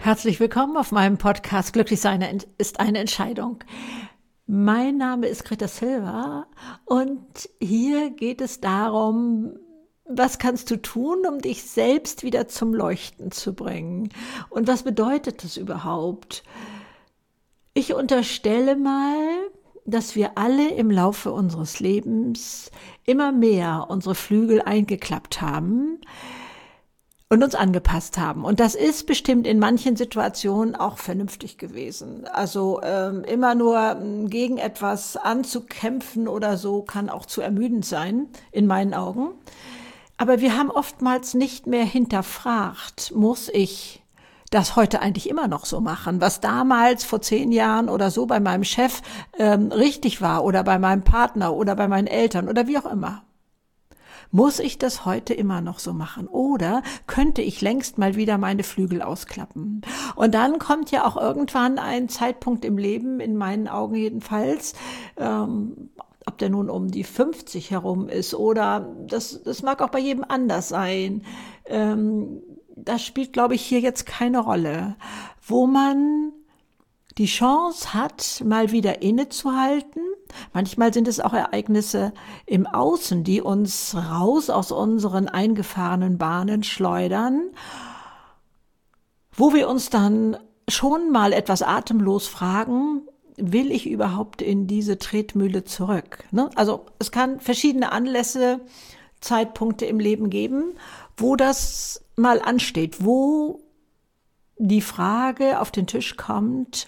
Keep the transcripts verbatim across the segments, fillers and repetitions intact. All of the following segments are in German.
Herzlich willkommen auf meinem Podcast Glücklich sein ist eine Entscheidung. Mein Name ist Greta Silva und hier geht es darum, was kannst du tun, um dich selbst wieder zum Leuchten zu bringen? Und was bedeutet das überhaupt? Ich unterstelle mal, dass wir alle im Laufe unseres Lebens immer mehr unsere Flügel eingeklappt haben und uns angepasst haben. Und das ist bestimmt in manchen Situationen auch vernünftig gewesen. Also ähm, immer nur gegen etwas anzukämpfen oder so kann auch zu ermüdend sein, in meinen Augen. Aber wir haben oftmals nicht mehr hinterfragt, muss ich das heute eigentlich immer noch so machen, was damals vor zehn Jahren oder so bei meinem Chef ähm, richtig war oder bei meinem Partner oder bei meinen Eltern oder wie auch immer. Muss ich das heute immer noch so machen? Oder könnte ich längst mal wieder meine Flügel ausklappen? Und dann kommt ja auch irgendwann ein Zeitpunkt im Leben, in meinen Augen jedenfalls, ähm, ob der nun um die fünfzig herum ist oder das, das mag auch bei jedem anders sein. Ähm, das spielt, glaube ich, hier jetzt keine Rolle, wo man die Chance hat, mal wieder innezuhalten. Manchmal sind es auch Ereignisse im Außen, die uns raus aus unseren eingefahrenen Bahnen schleudern, wo wir uns dann schon mal etwas atemlos fragen, will ich überhaupt in diese Tretmühle zurück? Ne? Also es kann verschiedene Anlässe, Zeitpunkte im Leben geben, wo das mal ansteht, wo die Frage auf den Tisch kommt,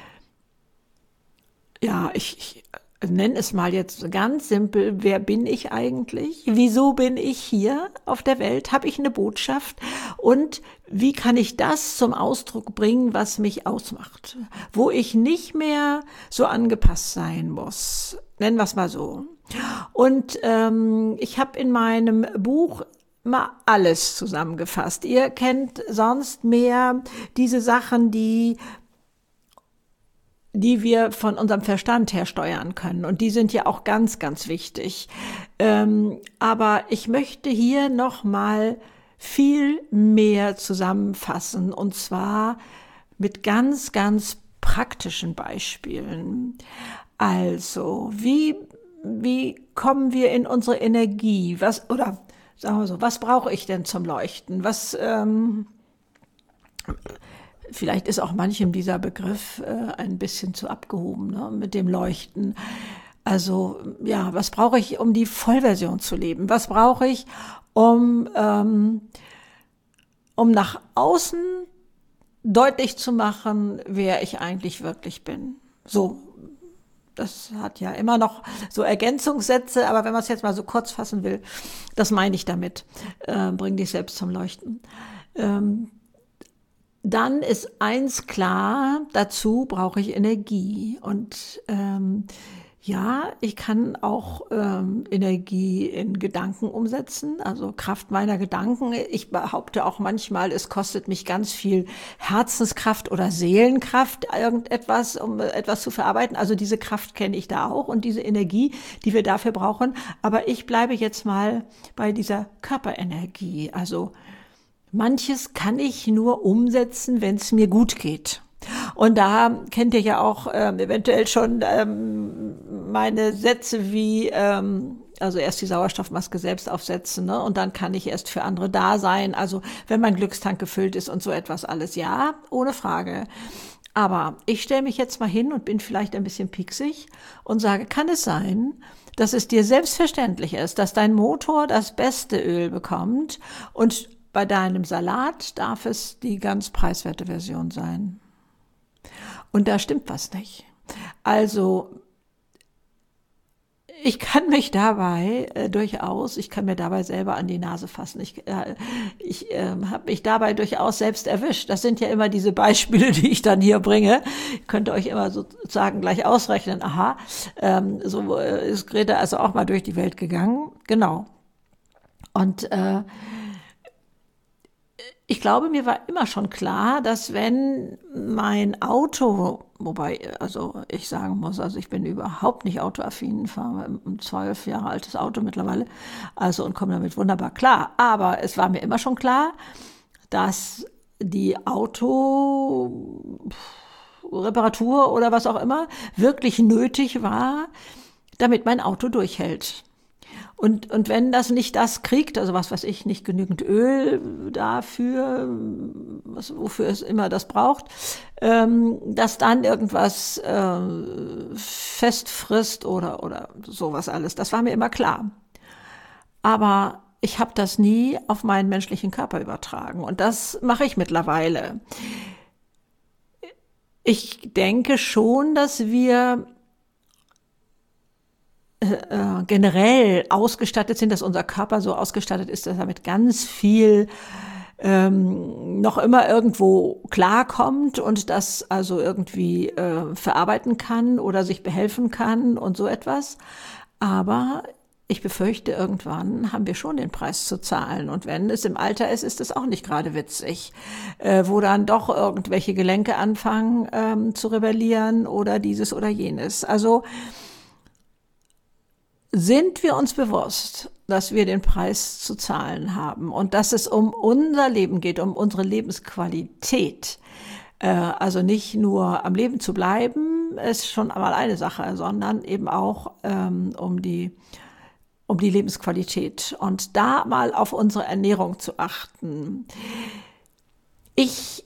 ja, ich, ich nenne es mal jetzt ganz simpel, wer bin ich eigentlich? Wieso bin ich hier auf der Welt? Habe ich eine Botschaft? Und wie kann ich das zum Ausdruck bringen, was mich ausmacht? Wo ich nicht mehr so angepasst sein muss. Nennen wir es mal so. Und ähm, ich habe in meinem Buch mal alles zusammengefasst. Ihr kennt sonst mehr diese Sachen, die die wir von unserem Verstand her steuern können. Und die sind ja auch ganz, ganz wichtig. Ähm, aber ich möchte hier noch mal viel mehr zusammenfassen, und zwar mit ganz, ganz praktischen Beispielen. Also, wie, wie kommen wir in unsere Energie? Was, oder sagen wir so, was brauche ich denn zum Leuchten? Was, ähm, Vielleicht ist auch manchem dieser Begriff äh, ein bisschen zu abgehoben, ne, mit dem Leuchten. Also ja, was brauche ich, um die Vollversion zu leben? Was brauche ich, um, ähm, um nach außen deutlich zu machen, wer ich eigentlich wirklich bin? So, das hat ja immer noch so Ergänzungssätze, aber wenn man es jetzt mal so kurz fassen will, das meine ich damit. Äh, bring dich selbst zum Leuchten. Ähm, Dann ist eins klar, dazu brauche ich Energie. Und ähm, ja, ich kann auch ähm, Energie in Gedanken umsetzen, also Kraft meiner Gedanken. Ich behaupte auch manchmal, es kostet mich ganz viel Herzenskraft oder Seelenkraft, irgendetwas, um etwas zu verarbeiten. Also diese Kraft kenne ich da auch und diese Energie, die wir dafür brauchen. Aber ich bleibe jetzt mal bei dieser Körperenergie, also manches kann ich nur umsetzen, wenn es mir gut geht. Und da kennt ihr ja auch ähm, eventuell schon ähm, meine Sätze wie, ähm, also erst die Sauerstoffmaske selbst aufsetzen, ne? Und dann kann ich erst für andere da sein. Also wenn mein Glückstank gefüllt ist und so etwas alles. Ja, ohne Frage. Aber ich stelle mich jetzt mal hin und bin vielleicht ein bisschen pieksig und sage, kann es sein, dass es dir selbstverständlich ist, dass dein Motor das beste Öl bekommt und bei deinem Salat darf es die ganz preiswerte Version sein. Und da stimmt was nicht. Also ich kann mich dabei äh, durchaus, ich kann mir dabei selber an die Nase fassen. Ich, äh, ich äh, habe mich dabei durchaus selbst erwischt. Das sind ja immer diese Beispiele, die ich dann hier bringe. Ihr könnt euch immer sozusagen gleich ausrechnen. Aha, ähm, so äh, ist Greta also auch mal durch die Welt gegangen. Genau. Und äh, ich glaube, mir war immer schon klar, dass wenn mein Auto, wobei, also ich sagen muss, also ich bin überhaupt nicht autoaffin, fahre ein zwölf Jahre altes Auto mittlerweile, also und komme damit wunderbar klar. Aber es war mir immer schon klar, dass die Autoreparatur oder was auch immer wirklich nötig war, damit mein Auto durchhält. Und, und wenn das nicht das kriegt, also was weiß ich, nicht genügend Öl dafür, was, wofür es immer das braucht, ähm, dass dann irgendwas äh, festfrisst oder, oder sowas alles, das war mir immer klar. Aber ich habe das nie auf meinen menschlichen Körper übertragen und das mache ich mittlerweile. Ich denke schon, dass wir äh, generell ausgestattet sind, dass unser Körper so ausgestattet ist, dass er mit ganz viel ähm, noch immer irgendwo klarkommt und das also irgendwie äh, verarbeiten kann oder sich behelfen kann und so etwas. Aber ich befürchte, irgendwann haben wir schon den Preis zu zahlen. Und wenn es im Alter ist, ist es auch nicht gerade witzig, äh, wo dann doch irgendwelche Gelenke anfangen ähm, zu rebellieren oder dieses oder jenes. Also sind wir uns bewusst, dass wir den Preis zu zahlen haben und dass es um unser Leben geht, um unsere Lebensqualität. Äh, also nicht nur am Leben zu bleiben, ist schon einmal eine Sache, sondern eben auch ähm, um die um die Lebensqualität und da mal auf unsere Ernährung zu achten. Ich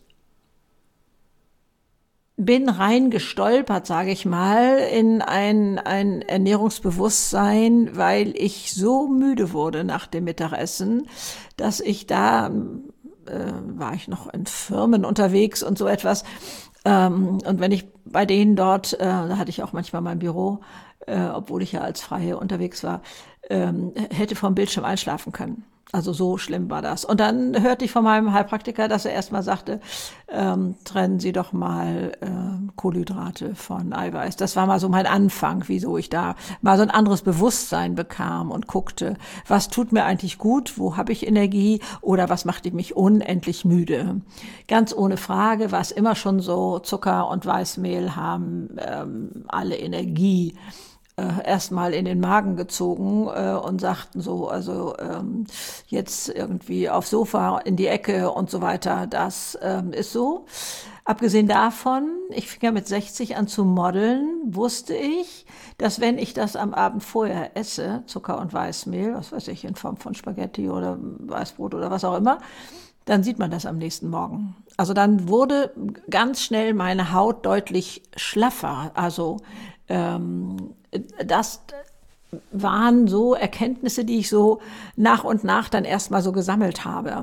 bin reingestolpert, sage ich mal, in ein, ein Ernährungsbewusstsein, weil ich so müde wurde nach dem Mittagessen, dass ich da, äh, war ich noch in Firmen unterwegs und so etwas. Ähm, und wenn ich bei denen dort, äh, da hatte ich auch manchmal mein Büro, äh, obwohl ich ja als Freie unterwegs war, ähm, hätte vom Bildschirm einschlafen können. Also so schlimm war das. Und dann hörte ich von meinem Heilpraktiker, dass er erstmal sagte, ähm, trennen Sie doch mal äh, Kohlenhydrate von Eiweiß. Das war mal so mein Anfang, wieso ich da mal so ein anderes Bewusstsein bekam und guckte, was tut mir eigentlich gut, wo habe ich Energie oder was macht mich unendlich müde. Ganz ohne Frage war es immer schon so, Zucker und Weißmehl haben ähm, alle Energie Äh, erstmal in den Magen gezogen äh, und sagten so, also ähm, jetzt irgendwie aufs Sofa in die Ecke und so weiter, das ähm, ist so. Abgesehen davon, ich fing ja mit sechzig an zu modeln, wusste ich, dass wenn ich das am Abend vorher esse, Zucker und Weißmehl, was weiß ich, in Form von Spaghetti oder Weißbrot oder was auch immer, dann sieht man das am nächsten Morgen. Also dann wurde ganz schnell meine Haut deutlich schlaffer, also ähm, das waren so Erkenntnisse, die ich so nach und nach dann erstmal so gesammelt habe.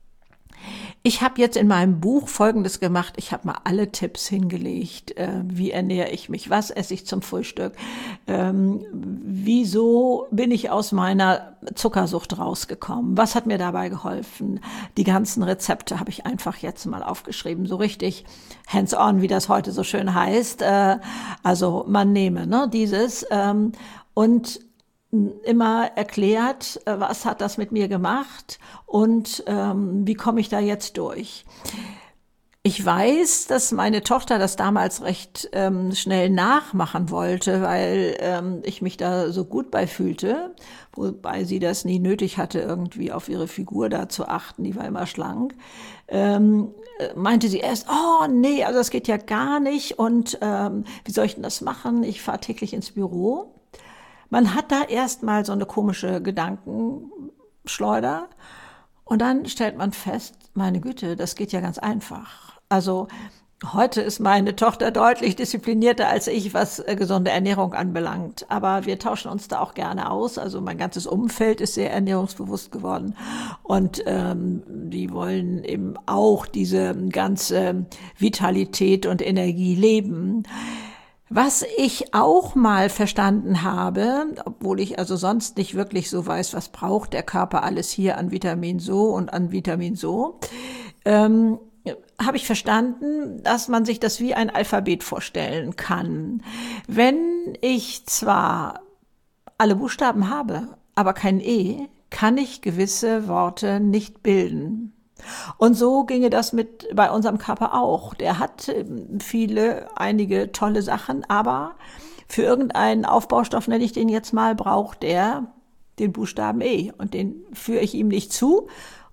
Ich habe jetzt in meinem Buch Folgendes gemacht. Ich habe mal alle Tipps hingelegt. Äh, wie ernähre ich mich? Was esse ich zum Frühstück? Ähm, wieso bin ich aus meiner Zuckersucht rausgekommen? Was hat mir dabei geholfen? Die ganzen Rezepte habe ich einfach jetzt mal aufgeschrieben. So richtig hands-on, wie das heute so schön heißt. Äh, also man nehme ne, dieses ähm, und immer erklärt, was hat das mit mir gemacht und ähm, wie komme ich da jetzt durch. Ich weiß, dass meine Tochter das damals recht ähm, schnell nachmachen wollte, weil ähm, ich mich da so gut bei fühlte, wobei sie das nie nötig hatte, irgendwie auf ihre Figur da zu achten, die war immer schlank. Ähm, meinte sie erst, oh nee, also das geht ja gar nicht und ähm, wie soll ich denn das machen? Ich fahre täglich ins Büro. Man hat da erstmal so eine komische Gedankenschleuder und dann stellt man fest, meine Güte, das geht ja ganz einfach. Also heute ist meine Tochter deutlich disziplinierter als ich, was gesunde Ernährung anbelangt. Aber wir tauschen uns da auch gerne aus. Also mein ganzes Umfeld ist sehr ernährungsbewusst geworden und ähm, die wollen eben auch diese ganze Vitalität und Energie leben. Was ich auch mal verstanden habe, obwohl ich also sonst nicht wirklich so weiß, was braucht der Körper alles hier an Vitamin so und an Vitamin so, ähm, habe ich verstanden, dass man sich das wie ein Alphabet vorstellen kann. Wenn ich zwar alle Buchstaben habe, aber kein E, kann ich gewisse Worte nicht bilden. Und so ginge das mit bei unserem Körper auch. Der hat viele, einige tolle Sachen, aber für irgendeinen Aufbaustoff, nenne ich den jetzt mal, braucht er den Buchstaben E. Und den führe ich ihm nicht zu.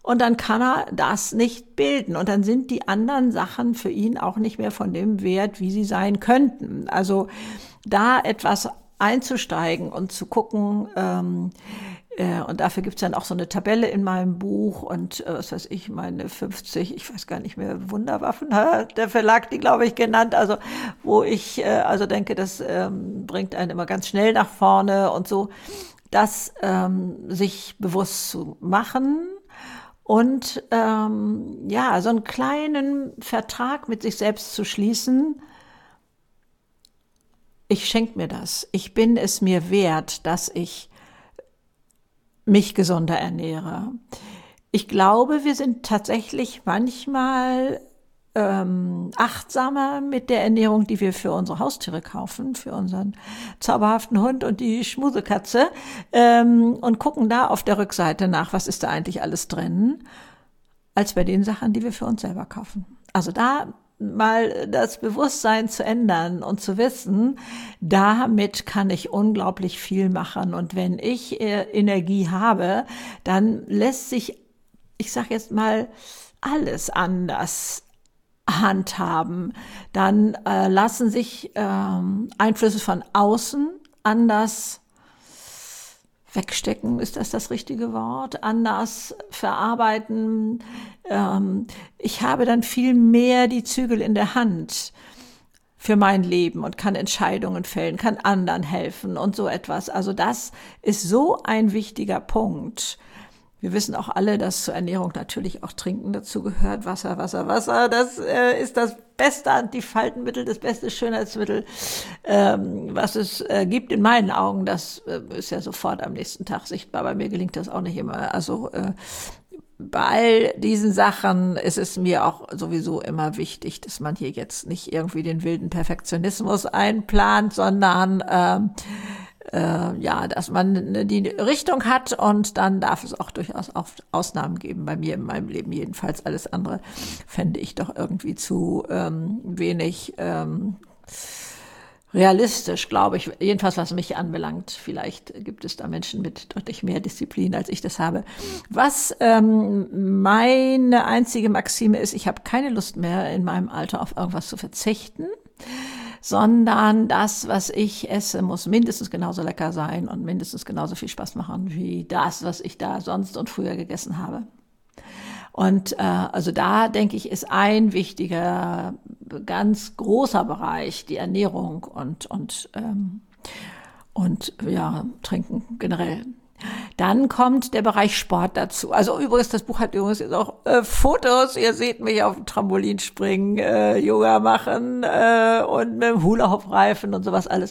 und dann kann er das nicht bilden. Und dann sind die anderen Sachen für ihn auch nicht mehr von dem Wert, wie sie sein könnten. Also da etwas einzusteigen und zu gucken, ähm, äh, und dafür gibt's dann auch so eine Tabelle in meinem Buch und äh, was weiß ich, meine fünfzig, ich weiß gar nicht mehr, Wunderwaffen, hat der Verlag die, glaube ich, genannt, also wo ich äh, also denke, das ähm, bringt einen immer ganz schnell nach vorne und so, das ähm, sich bewusst zu machen. Und ähm, ja, so einen kleinen Vertrag mit sich selbst zu schließen, ich schenke mir das. Ich bin es mir wert, dass ich mich gesunder ernähre. Ich glaube, wir sind tatsächlich manchmal ähm, achtsamer mit der Ernährung, die wir für unsere Haustiere kaufen, für unseren zauberhaften Hund und die Schmusekatze, ähm, und gucken da auf der Rückseite nach, was ist da eigentlich alles drin, als bei den Sachen, die wir für uns selber kaufen. Also da mal das Bewusstsein zu ändern und zu wissen, damit kann ich unglaublich viel machen. Und wenn ich äh, Energie habe, dann lässt sich, ich sag jetzt mal, alles anders handhaben. Dann äh, lassen sich ähm, Einflüsse von außen anders wegstecken, ist das das richtige Wort, anders verarbeiten. Ähm, ich habe dann viel mehr die Zügel in der Hand für mein Leben und kann Entscheidungen fällen, kann anderen helfen und so etwas. Also das ist so ein wichtiger Punkt. Wir wissen auch alle, dass zur Ernährung natürlich auch Trinken dazu gehört. Wasser, Wasser, Wasser. Das äh, ist das beste Antifaltenmittel, das beste Schönheitsmittel, ähm, was es äh, gibt in meinen Augen. Das äh, ist ja sofort am nächsten Tag sichtbar. Bei mir gelingt das auch nicht immer. Also äh, bei all diesen Sachen ist es mir auch sowieso immer wichtig, dass man hier jetzt nicht irgendwie den wilden Perfektionismus einplant, sondern ähm, Äh, ja, dass man die Richtung hat und dann darf es auch durchaus auch Ausnahmen geben. Bei mir in meinem Leben jedenfalls. Alles andere fände ich doch irgendwie zu ähm, wenig ähm, realistisch, glaube ich. Jedenfalls, was mich anbelangt. Vielleicht gibt es da Menschen mit deutlich mehr Disziplin, als ich das habe. Was ähm, meine einzige Maxime ist, ich habe keine Lust mehr in meinem Alter auf irgendwas zu verzichten, sondern das, was ich esse, muss mindestens genauso lecker sein und mindestens genauso viel Spaß machen wie das, was ich da sonst und früher gegessen habe. Und äh, also da, denke ich, ist ein wichtiger, ganz großer Bereich die Ernährung und und ähm, und ja, Trinken generell. Dann kommt der Bereich Sport dazu. Also übrigens, das Buch hat übrigens jetzt auch äh, Fotos. Ihr seht mich auf dem Trampolin springen, äh, Yoga machen äh, und mit dem Hula-Hoop-Reifen und sowas alles.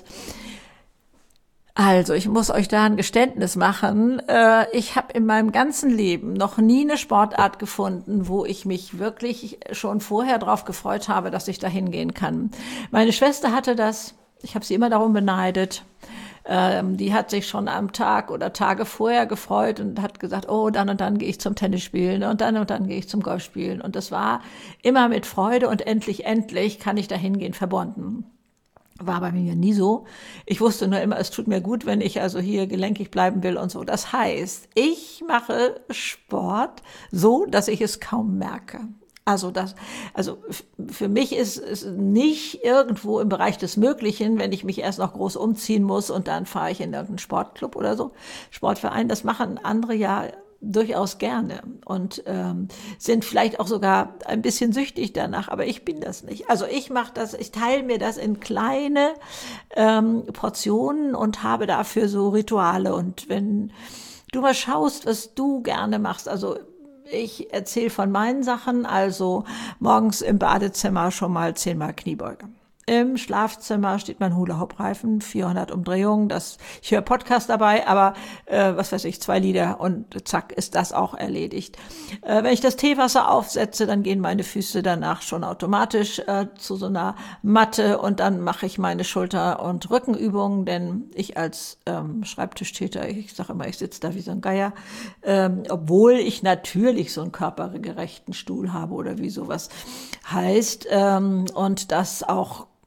Also, ich muss euch da ein Geständnis machen. Äh, ich habe in meinem ganzen Leben noch nie eine Sportart gefunden, wo ich mich wirklich schon vorher drauf gefreut habe, dass ich da hingehen kann. Meine Schwester hatte das. Ich habe sie immer darum beneidet. Ähm, die hat sich schon am Tag oder Tage vorher gefreut und hat gesagt, oh, dann und dann gehe ich zum Tennisspielen und dann und dann gehe ich zum Golfspielen. Und das war immer mit Freude und endlich, endlich kann ich da hingehen verbunden. War bei mir nie so. Ich wusste nur immer, es tut mir gut, wenn ich also hier gelenkig bleiben will und so. Das heißt, ich mache Sport so, dass ich es kaum merke. Also das, also für mich ist es nicht irgendwo im Bereich des Möglichen, wenn ich mich erst noch groß umziehen muss und dann fahre ich in irgendeinen Sportclub oder so, Sportverein. Das machen andere ja durchaus gerne und ähm, sind vielleicht auch sogar ein bisschen süchtig danach, aber ich bin das nicht. Also ich mache das, ich teile mir das in kleine ähm, Portionen und habe dafür so Rituale. Und wenn du mal schaust, was du gerne machst, also ich erzähle von meinen Sachen, also morgens im Badezimmer schon mal zehnmal Kniebeuge. Im Schlafzimmer steht mein Hula-Hoop-Reifen, vierhundert Umdrehungen. Das, ich höre Podcast dabei, aber äh, was weiß ich, zwei Lieder und zack, ist das auch erledigt. Äh, wenn ich das Teewasser aufsetze, dann gehen meine Füße danach schon automatisch äh, zu so einer Matte und dann mache ich meine Schulter- und Rückenübungen, denn ich als ähm, Schreibtischtäter, ich sage immer, ich sitze da wie so ein Geier, ähm, obwohl ich natürlich so einen körpergerechten Stuhl habe oder wie sowas heißt ähm, und das auch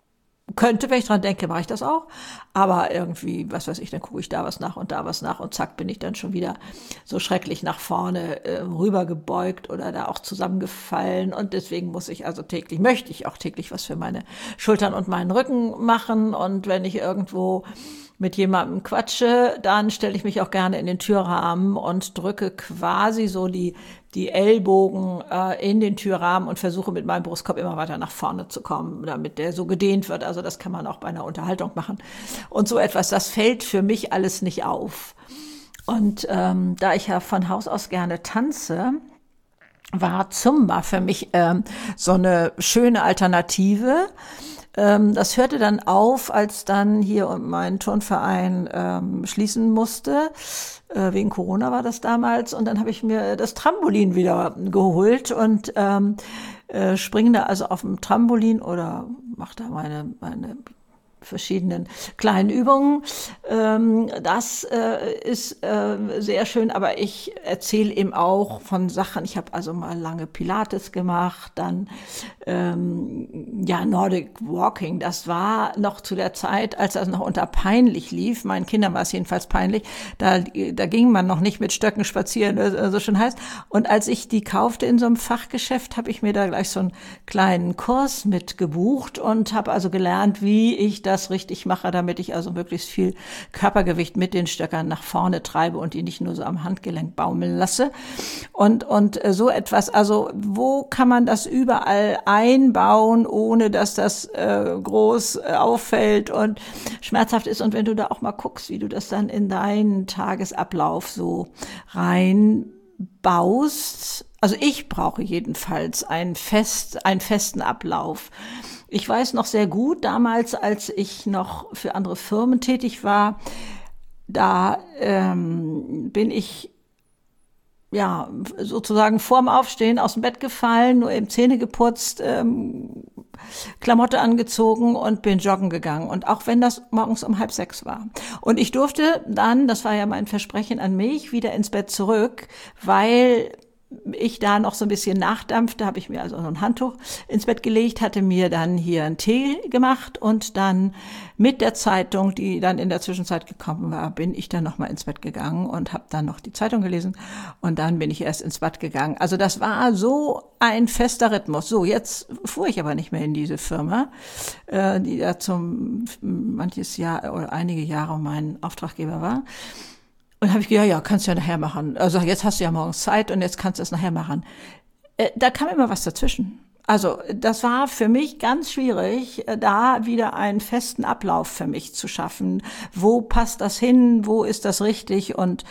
könnte, wenn ich dran denke, mache ich das auch. Aber irgendwie, was weiß ich, dann gucke ich da was nach und da was nach und zack, bin ich dann schon wieder so schrecklich nach vorne äh, rübergebeugt oder da auch zusammengefallen. Und deswegen muss ich also täglich, möchte ich auch täglich was für meine Schultern und meinen Rücken machen. Und wenn ich irgendwo mit jemandem quatsche, dann stelle ich mich auch gerne in den Türrahmen und drücke quasi so die die Ellbogen äh, in den Türrahmen und versuche mit meinem Brustkorb immer weiter nach vorne zu kommen, damit der so gedehnt wird. Also das kann man auch bei einer Unterhaltung machen. Und so etwas, das fällt für mich alles nicht auf. Und ähm, da ich ja von Haus aus gerne tanze, war Zumba für mich ähm, so eine schöne Alternative. Ähm, das hörte dann auf, als dann hier mein Turnverein ähm, schließen musste. Äh, wegen Corona war das damals. Und dann habe ich mir das Trampolin wieder geholt und ähm, äh, springe da also auf dem Trampolin oder mache da meine, meine verschiedenen kleinen Übungen. Ähm, das äh, ist äh, sehr schön, aber ich erzähle eben auch von Sachen. Ich habe also mal lange Pilates gemacht, dann ähm, ja Nordic Walking. Das war noch zu der Zeit, als das noch unter peinlich lief. Meinen Kindern war es jedenfalls peinlich. Da, da ging man noch nicht mit Stöcken spazieren, äh, so schön heißt. Und als ich die kaufte in so einem Fachgeschäft, habe ich mir da gleich so einen kleinen Kurs mit gebucht und habe also gelernt, wie ich das richtig mache, damit ich also möglichst viel Körpergewicht mit den Stöckern nach vorne treibe und die nicht nur so am Handgelenk baumeln lasse. Und, und so etwas, also wo kann man das überall einbauen, ohne dass das äh, groß äh, auffällt und schmerzhaft ist? Und wenn du da auch mal guckst, wie du das dann in deinen Tagesablauf so reinbaust, also ich brauche jedenfalls einen fest, einen festen Ablauf. Ich weiß noch sehr gut, damals, als ich noch für andere Firmen tätig war, da ähm, bin ich ja sozusagen vorm Aufstehen aus dem Bett gefallen, nur eben Zähne geputzt, ähm, Klamotte angezogen und bin joggen gegangen. Und auch wenn das morgens um halb sechs war. Und ich durfte dann, das war ja mein Versprechen an mich, wieder ins Bett zurück, weil ich da noch so ein bisschen nachdampfte, habe ich mir also so ein Handtuch ins Bett gelegt, hatte mir dann hier einen Tee gemacht und dann mit der Zeitung, die dann in der Zwischenzeit gekommen war, bin ich dann nochmal ins Bett gegangen und habe dann noch die Zeitung gelesen und dann bin ich erst ins Bad gegangen. Also das war so ein fester Rhythmus. So, jetzt fuhr ich aber nicht mehr in diese Firma, äh, die da zum manches Jahr oder einige Jahre mein Auftraggeber war. Und habe ich gedacht, ja, ja, kannst du ja nachher machen. Also jetzt hast du ja morgens Zeit und jetzt kannst du es nachher machen. Äh, da kam immer was dazwischen. Also das war für mich ganz schwierig, da wieder einen festen Ablauf für mich zu schaffen. Wo passt das hin? Wo ist das richtig? Und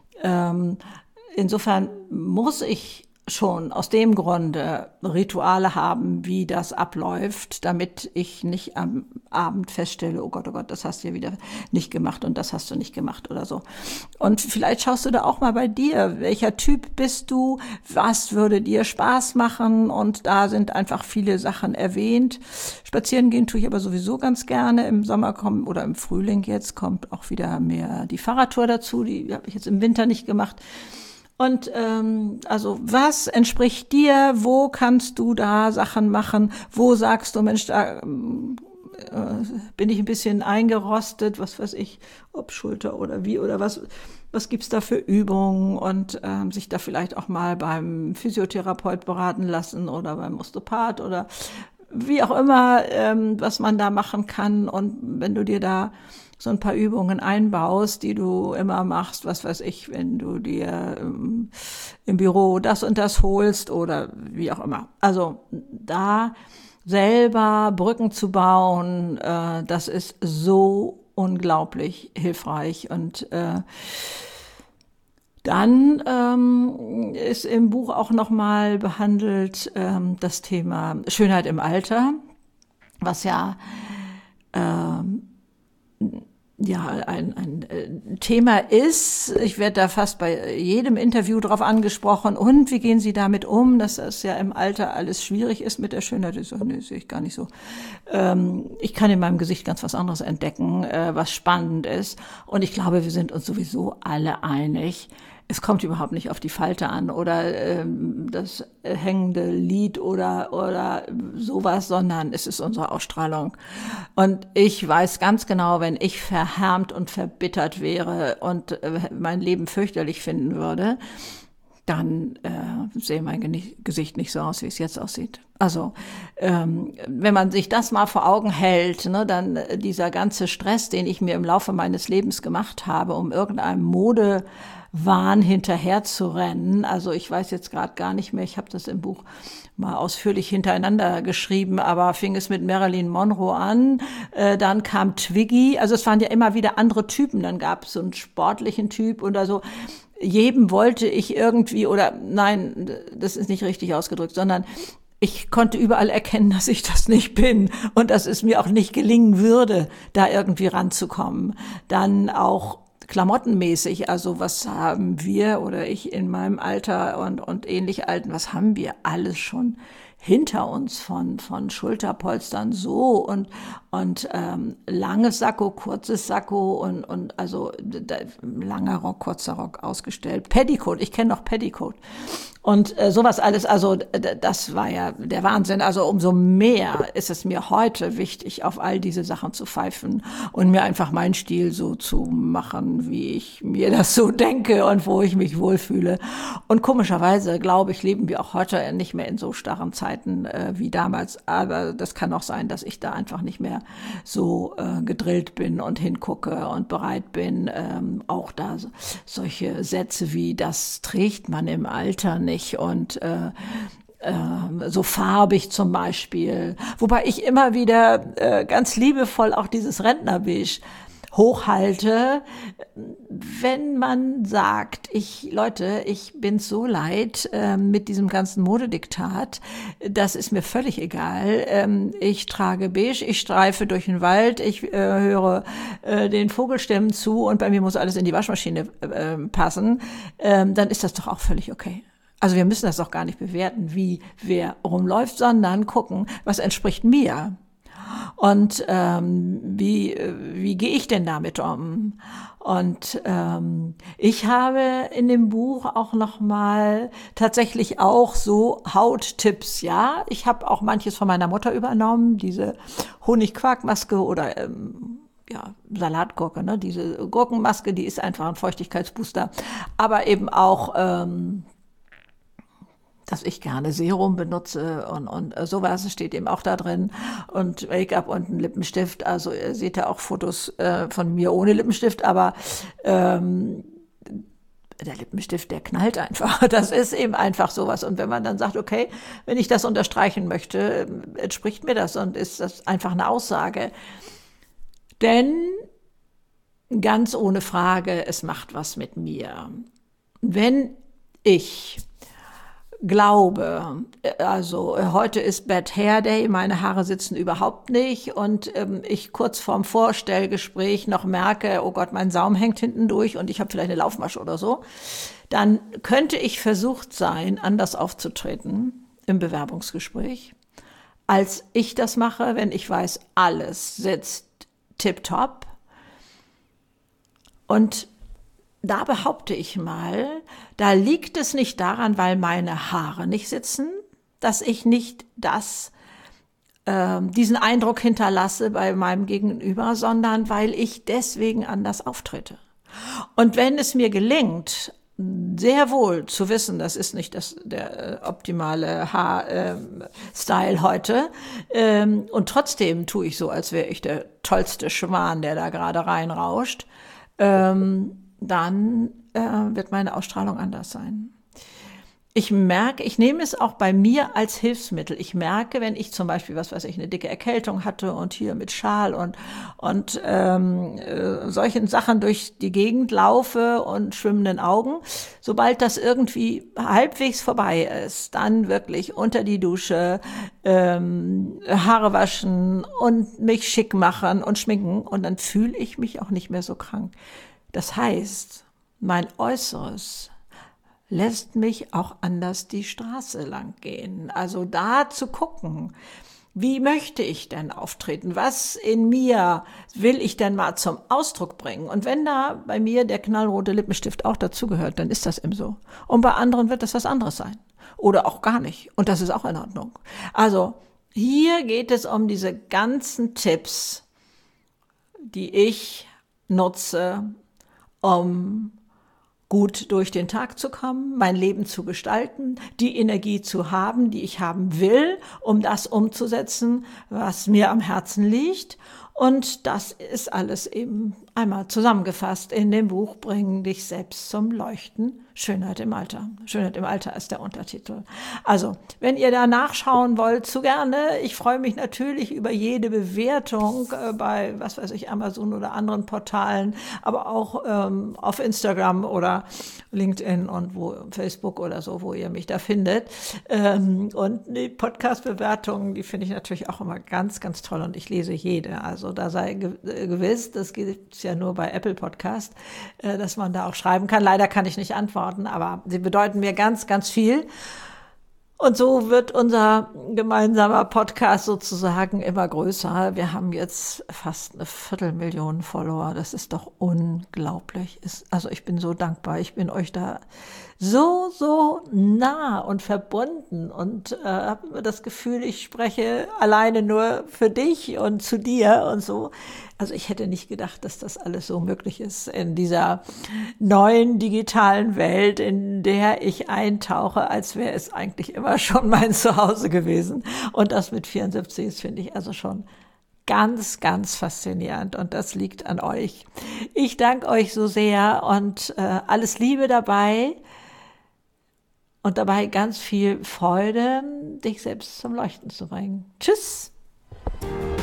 ähm, insofern muss ich schon aus dem Grunde Rituale haben, wie das abläuft, damit ich nicht am Abend feststelle, oh Gott, oh Gott, das hast du ja wieder nicht gemacht und das hast du nicht gemacht oder so. Und vielleicht schaust du da auch mal bei dir, welcher Typ bist du, was würde dir Spaß machen, und da sind einfach viele Sachen erwähnt. Spazieren gehen tue ich aber sowieso ganz gerne. Im Sommer kommt oder im Frühling jetzt kommt auch wieder mehr die Fahrradtour dazu, die habe ich jetzt im Winter nicht gemacht. Und ähm, also was entspricht dir? Wo kannst du da Sachen machen? Wo sagst du, Mensch, da ähm, äh, bin ich ein bisschen eingerostet, was weiß ich, ob Schulter oder wie oder was, was gibt's da für Übungen? Und ähm, sich da vielleicht auch mal beim Physiotherapeut beraten lassen oder beim Osteopath oder wie auch immer, ähm, was man da machen kann. Und wenn du dir da so ein paar Übungen einbaust, die du immer machst, was weiß ich, wenn du dir ähm, im Büro das und das holst oder wie auch immer. Also da selber Brücken zu bauen, äh, das ist so unglaublich hilfreich. Und äh, dann ähm, ist im Buch auch nochmal behandelt ähm, das Thema Schönheit im Alter, was ja ähm, ja ein, ein Thema ist. Ich werde da fast bei jedem Interview drauf angesprochen. Und wie gehen Sie damit um, dass das ja im Alter alles schwierig ist mit der Schönheit? Ich so, nee, sehe ich gar nicht so. Ähm, ich kann in meinem Gesicht ganz was anderes entdecken, äh, was spannend ist. Und ich glaube, wir sind uns sowieso alle einig. Es kommt überhaupt nicht auf die Falte an oder ähm, das hängende Lied oder oder sowas, sondern es ist unsere Ausstrahlung. Und ich weiß ganz genau, wenn ich verhärmt und verbittert wäre und äh, mein Leben fürchterlich finden würde, dann äh, sehe mein Geni- Gesicht nicht so aus, wie es jetzt aussieht. Also ähm, wenn man sich das mal vor Augen hält, ne, dann äh, dieser ganze Stress, den ich mir im Laufe meines Lebens gemacht habe, um irgendeinem Modewahn hinterher zu rennen. Also ich weiß jetzt gerade gar nicht mehr, ich habe das im Buch mal ausführlich hintereinander geschrieben, aber fing es mit Marilyn Monroe an, äh, dann kam Twiggy, also es waren ja immer wieder andere Typen, dann gab es so einen sportlichen Typ oder so. Jedem wollte ich irgendwie, oder nein, das ist nicht richtig ausgedrückt, sondern ich konnte überall erkennen, dass ich das nicht bin und dass es mir auch nicht gelingen würde, da irgendwie ranzukommen. Dann auch klamottenmäßig, also was haben wir oder ich in meinem Alter und, und ähnlich Alten, was haben wir alles schon hinter uns von von Schulterpolstern so und und ähm, langes Sakko, kurzes Sakko und und also da, langer Rock, kurzer Rock ausgestellt, Petticoat, ich kenne noch Petticoat und äh, sowas alles, also d- das war ja der Wahnsinn. Also umso mehr ist es mir heute wichtig, auf all diese Sachen zu pfeifen und mir einfach meinen Stil so zu machen, wie ich mir das so denke und wo ich mich wohlfühle. Und komischerweise, glaube ich, leben wir auch heute nicht mehr in so starren Zeiten äh, wie damals. Aber das kann auch sein, dass ich da einfach nicht mehr so äh, gedrillt bin und hingucke und bereit bin, ähm, auch da so, solche Sätze wie das trägt man im Alter nicht und äh, äh, so farbig zum Beispiel. Wobei ich immer wieder äh, ganz liebevoll auch dieses Rentnerbeige hochhalte, wenn man sagt, ich, Leute, ich bin so leid äh, mit diesem ganzen Modediktat, das ist mir völlig egal. Ähm, ich trage beige, ich streife durch den Wald, ich äh, höre äh, den Vogelstimmen zu und bei mir muss alles in die Waschmaschine äh, passen, ähm, dann ist das doch auch völlig okay. Also wir müssen das doch gar nicht bewerten, wie wer rumläuft, sondern gucken, was entspricht mir. Und ähm, wie, wie gehe ich denn damit um? Und ähm, ich habe in dem Buch auch noch mal tatsächlich auch so Hauttipps, ja. Ich habe auch manches von meiner Mutter übernommen, diese Honigquarkmaske oder ähm, ja, Salatgurke, ne? Diese Gurkenmaske, die ist einfach ein Feuchtigkeitsbooster. Aber eben auch ähm, dass ich gerne Serum benutze und, und sowas steht eben auch da drin und Make-up und ein Lippenstift. Also ihr seht ja auch Fotos äh, von mir ohne Lippenstift, aber ähm, der Lippenstift, der knallt einfach. Das ist eben einfach sowas. Und wenn man dann sagt, okay, wenn ich das unterstreichen möchte, entspricht mir das und ist das einfach eine Aussage. Denn ganz ohne Frage, es macht was mit mir. Wenn ich glaube, also heute ist Bad Hair Day, meine Haare sitzen überhaupt nicht und ähm, ich kurz vorm Vorstellgespräch noch merke, oh Gott, mein Saum hängt hinten durch und ich habe vielleicht eine Laufmasche oder so, dann könnte ich versucht sein, anders aufzutreten im Bewerbungsgespräch, als ich das mache, wenn ich weiß, alles sitzt tipptopp. Und da behaupte ich mal, da liegt es nicht daran, weil meine Haare nicht sitzen, dass ich nicht das, äh, diesen Eindruck hinterlasse bei meinem Gegenüber, sondern weil ich deswegen anders auftrete. Und wenn es mir gelingt, sehr wohl zu wissen, das ist nicht das, der äh, optimale Haarstyle äh, heute, ähm, und trotzdem tue ich so, als wäre ich der tollste Schwan, der da gerade reinrauscht, ähm, dann äh, wird meine Ausstrahlung anders sein. Ich merke, ich nehme es auch bei mir als Hilfsmittel. Ich merke, wenn ich zum Beispiel, was weiß ich, eine dicke Erkältung hatte und hier mit Schal und und ähm, äh, solchen Sachen durch die Gegend laufe und schwimmenden Augen, sobald das irgendwie halbwegs vorbei ist, dann wirklich unter die Dusche, ähm, Haare waschen und mich schick machen und schminken und dann fühle ich mich auch nicht mehr so krank. Das heißt, mein Äußeres lässt mich auch anders die Straße lang gehen. Also da zu gucken, Wie möchte ich denn auftreten? Was in mir will ich denn mal zum Ausdruck bringen? Und wenn da bei mir der knallrote Lippenstift auch dazugehört, dann ist das eben so. Und bei anderen wird das was anderes sein. Oder auch gar nicht. Und das ist auch in Ordnung. Also hier geht es um diese ganzen Tipps, die ich nutze, um gut durch den Tag zu kommen, mein Leben zu gestalten, die Energie zu haben, die ich haben will, um das umzusetzen, was mir am Herzen liegt. Und das ist alles eben einmal zusammengefasst in dem Buch Bring dich selbst zum Leuchten. Schönheit im Alter. Schönheit im Alter ist der Untertitel. Also, wenn ihr da nachschauen wollt, zu gerne. Ich freue mich natürlich über jede Bewertung äh, bei, was weiß ich, Amazon oder anderen Portalen, aber auch ähm, auf Instagram oder LinkedIn und wo Facebook oder so, wo ihr mich da findet. Ähm, und die Podcast-Bewertungen, die finde ich natürlich auch immer ganz, ganz toll und ich lese jede. Also da sei ge- gewiss, das gibt es ja nur bei Apple Podcast, äh, dass man da auch schreiben kann. Leider kann ich nicht antworten, aber sie bedeuten mir ganz, ganz viel. Und so wird unser gemeinsamer Podcast sozusagen immer größer. Wir haben jetzt fast eine Viertelmillion Follower. Das ist doch unglaublich. Also ich bin so dankbar. Ich bin euch da so, so nah und verbunden und äh, habe immer das Gefühl, ich spreche alleine nur für dich und zu dir und so. Also ich hätte nicht gedacht, dass das alles so möglich ist in dieser neuen digitalen Welt, in der ich eintauche, als wäre es eigentlich immer schon mein Zuhause gewesen. Und das mit vierundsiebzig ist, finde ich, also schon ganz, ganz faszinierend und das liegt an euch. Ich danke euch so sehr und äh, alles Liebe dabei und dabei ganz viel Freude, dich selbst zum Leuchten zu bringen. Tschüss!